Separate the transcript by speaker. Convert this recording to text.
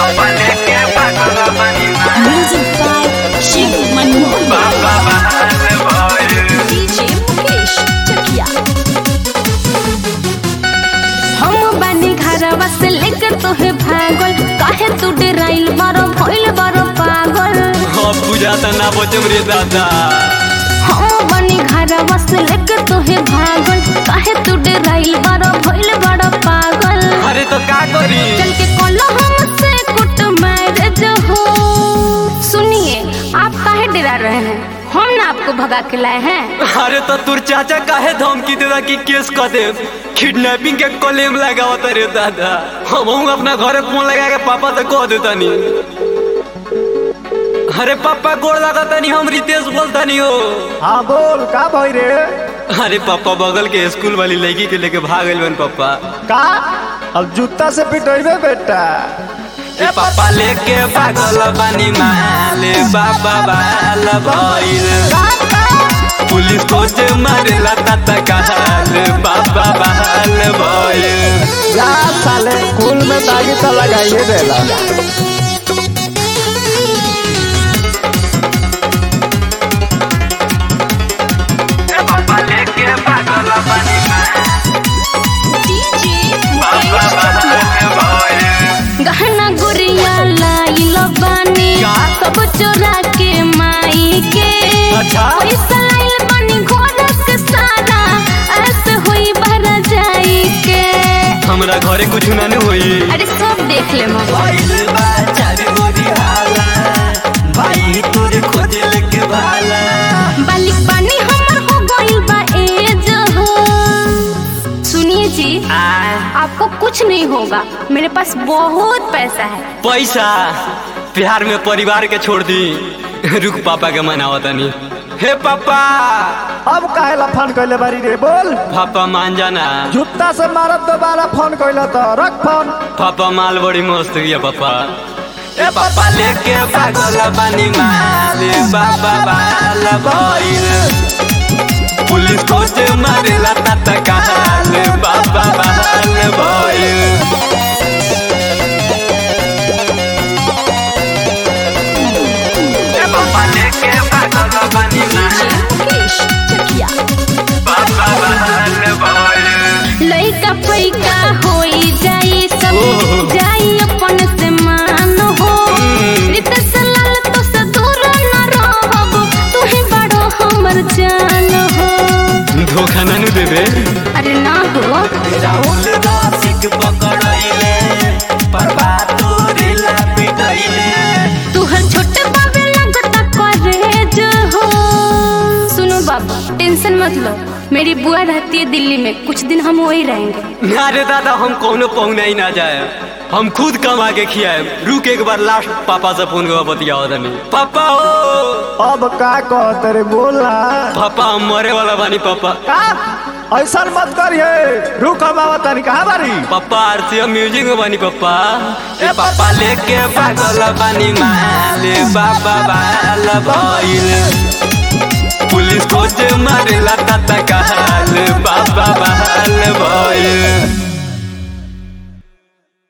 Speaker 1: Music by Shiv Manohar. DJ Mukesh Chakia. हम बानी घरवा से लेकर तोहे भागल, काहे तू डराइल बारो भइल बारो पागल।
Speaker 2: बुझाता ना बचम रे दादा।
Speaker 1: हम बानी घरवा से लेकर तोहे भागल, काहे तू डराइल बारो भइल बारो पागल।
Speaker 2: अरे तो का करी?
Speaker 1: चल के कोलो हमसे कुट मैरिज हो। सुनिए, आप काहे डरा रहे हैं? हम ना आपको भगा के लाए हैं।
Speaker 2: अरे तो तुर चाचा काहे धमकी देदा कि केस कर दे, किडनैपिंग के क्लेम लगावत रे दादा। हम अपना घरे फोन लगा के पापा से कह देता नी। अरे पापा गोड़ लगाता नहीं, हम रितेश बोलता नहीं हो।
Speaker 3: हाँ बोल, का भाई रे?
Speaker 2: अरे पापा बगल के स्कूल वाली लड़की के लेके भाग गए बन पापा।
Speaker 3: का अब जूता से पिटोइबे बेटा।
Speaker 2: ए पापा लेके भागल बानी माले बाबा बाल भइल, पुलिस को जे मारेला ताता कहल बाबा बाल भइल।
Speaker 3: जा साले कुल में दागी तो लगाइए देला।
Speaker 1: गहना गुड़िया लाइल बानी, सब चोरा के माई के।
Speaker 2: अच्छा?
Speaker 1: पैसा लाइल बानी घर के सारा, ऐसे हुई भरा जाई के।
Speaker 2: हमरा घरे कुछ ना होई।
Speaker 1: अरे सब देख ले माँ।
Speaker 2: भाई तुझे खोजे लेके भाला।
Speaker 1: बालिक बानी हमर हो गइल बा एज हो। सुनिए जी, आपको कुछ नहीं होगा, मेरे पास बहुत पैसा है।
Speaker 2: पैसा बिहार में परिवार के छोड़ दी। रुक पापा के मनावता नहीं। हे पापा,
Speaker 3: अब काहे ला फोन कइले बारी रे? बोल।
Speaker 2: पापा मान जाना।
Speaker 3: जूता से मारत दोबारा फोन कइला तो रख फोन।
Speaker 2: पापा माल बड़ी मस्त है पापा। ए पापा लेके भागल बानी माले बाबा बाल भइल, पुलिस को जे मारेला ताता कहल बाबा बाल भइल। ए पापा लेके भागल बानी माले
Speaker 1: मुकेश चकिया।
Speaker 2: बाबा बाल भइल।
Speaker 1: लइका पैका होई जाई सब, जाई अपन से मान हो। रितेश लाल तो से दूर न रहब, तू ही बड़ो हमर जान हो।
Speaker 2: धोखा ना नु देबे।
Speaker 1: अरे ना हो।
Speaker 2: राहुल रसिक पकड़ाइले, परवा तोरेला पिटाइले।
Speaker 1: तू हर छोटे बाबे लगता कॉलेज हो। सुनो बाबा, टेंशन मत लो, मेरी बुआ रहती है दिल्ली में, कुछ दिन हम वही रहेंगे।
Speaker 2: अरे दादा, हम कौनो पहुना ही ना जाए, हम खुद कमा के खियाए। रुक एक बार लास्ट पापा से फोन कर बतियाओ तनी। पापा हो।
Speaker 3: अब का कहते रे? बोला।
Speaker 2: पापा हम मरे वाला बानी पापा।
Speaker 3: का ऐसा मत करिए, रुक हम आवत नहीं। कहाँ बारी?
Speaker 2: पापा आरसीएम म्यूजिक में बानी पापा। ए पापा लेके भागल बानी माले बाबा बाल भइल, पुलिस को जे मारेला ताता कहल बाबा बाल भइल।